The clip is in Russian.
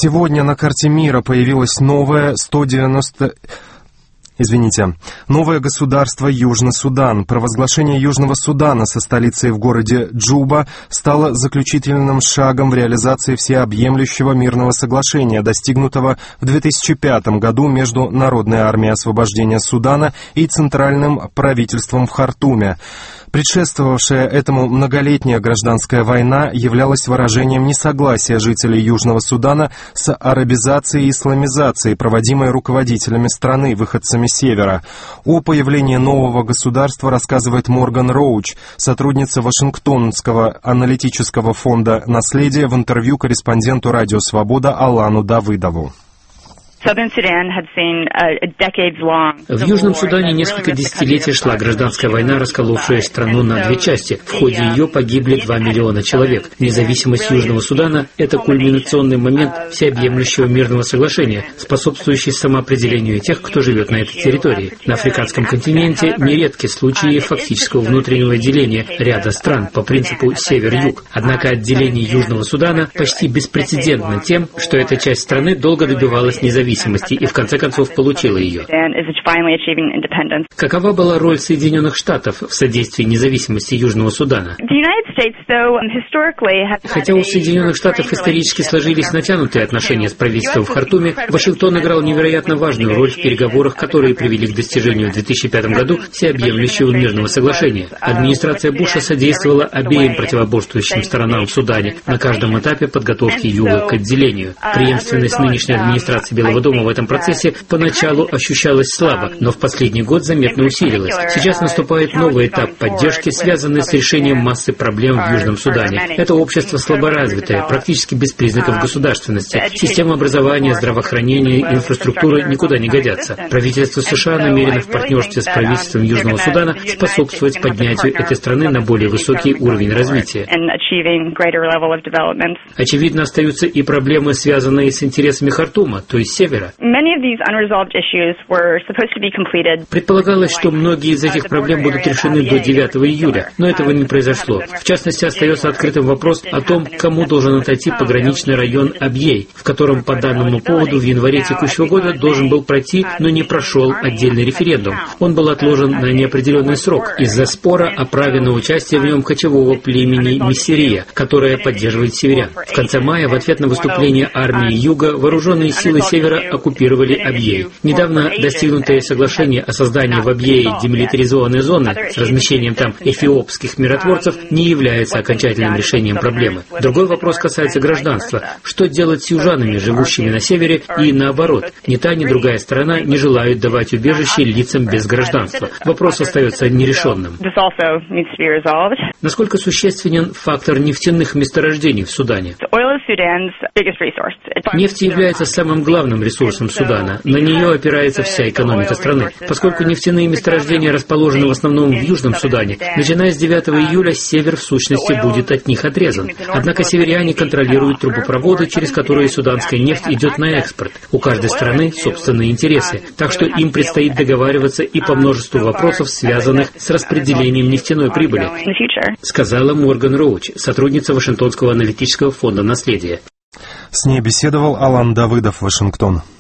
Сегодня на карте мира появилось новое государство Южный Судан. Провозглашение Южного Судана со столицей в городе Джуба стало заключительным шагом в реализации всеобъемлющего мирного соглашения, достигнутого в 2005 году между Народной армией освобождения Судана и Центральным правительством в Хартуме. Предшествовавшая этому многолетняя гражданская война являлась выражением несогласия жителей Южного Судана с арабизацией и исламизацией, проводимой руководителями страны, выходцами Севера. О появлении нового государства рассказывает Морган Роуч, сотрудница Вашингтонского аналитического фонда «Наследие», в интервью корреспонденту «Радио Свобода» Алану Давыдову. В Южном Судане несколько десятилетий шла гражданская война, расколовшая страну на две части. В ходе ее погибли 2 миллиона человек. Независимость Южного Судана – это кульминационный момент всеобъемлющего мирного соглашения, способствующий самоопределению тех, кто живет на этой территории. На африканском континенте нередки случаи фактического внутреннего деления ряда стран по принципу север-юг. Однако отделение Южного Судана почти беспрецедентно тем, что эта часть страны долго добивалась независимости и в конце концов получила ее. Какова была роль Соединенных Штатов в содействии независимости Южного Судана? Хотя у Соединенных Штатов исторически сложились натянутые отношения с правительством в Хартуме, Вашингтон играл невероятно важную роль в переговорах, которые привели к достижению в 2005 году всеобъемлющего мирного соглашения. Администрация Буша содействовала обеим противоборствующим сторонам в Судане на каждом этапе подготовки Юга к отделению. Преемственность нынешней администрации Белого дома в этом процессе поначалу ощущалась слабо, но в последний год заметно усилилась. Сейчас наступает новый этап поддержки, связанный с решением массы проблем в Южном Судане. Это общество слаборазвитое, практически без признаков государственности. Система образования, здравоохранения, инфраструктуры никуда не годятся. Правительство США намерено в партнерстве с правительством Южного Судана способствовать поднятию этой страны на более высокий уровень развития. Очевидно, остаются и проблемы, связанные с интересами Хартума, то есть севера. Предполагалось, что многие из этих проблем будут решены до 9 июля, но этого не произошло. В частности, остается открытым вопрос о том, кому должен отойти пограничный район Абьей, в котором по данному поводу в январе текущего года должен был пройти, но не прошел отдельный референдум. Он был отложен на неопределенный срок из-за спора о праве на участие в нем кочевого племени Миссерия, которое поддерживает северян. В конце мая, в ответ на выступление армии Юга, вооруженные силы севера оккупировали Абьей. Недавно достигнутое соглашение о создании в Абьее демилитаризованной зоны с размещением там эфиопских миротворцев не является окончательным решением проблемы. Другой вопрос касается гражданства. Что делать с южанами, живущими на севере, и наоборот? Ни та, ни другая сторона не желают давать убежище лицам без гражданства. Вопрос остается нерешенным. Насколько существенен фактор нефтяных месторождений в Судане? Нефть является самым главным ресурсом Судана. На нее опирается вся экономика страны. Поскольку нефтяные месторождения расположены в основном в Южном Судане, начиная с 9 июля север в сущности будет от них отрезан. Однако северяне контролируют трубопроводы, через которые суданская нефть идет на экспорт. У каждой страны собственные интересы, так что им предстоит договариваться и по множеству вопросов, связанных с распределением нефтяной прибыли, сказала Морган Роуч, сотрудница Вашингтонского аналитического фонда «Наследие». С ней беседовал Алан Давыдов, Вашингтон.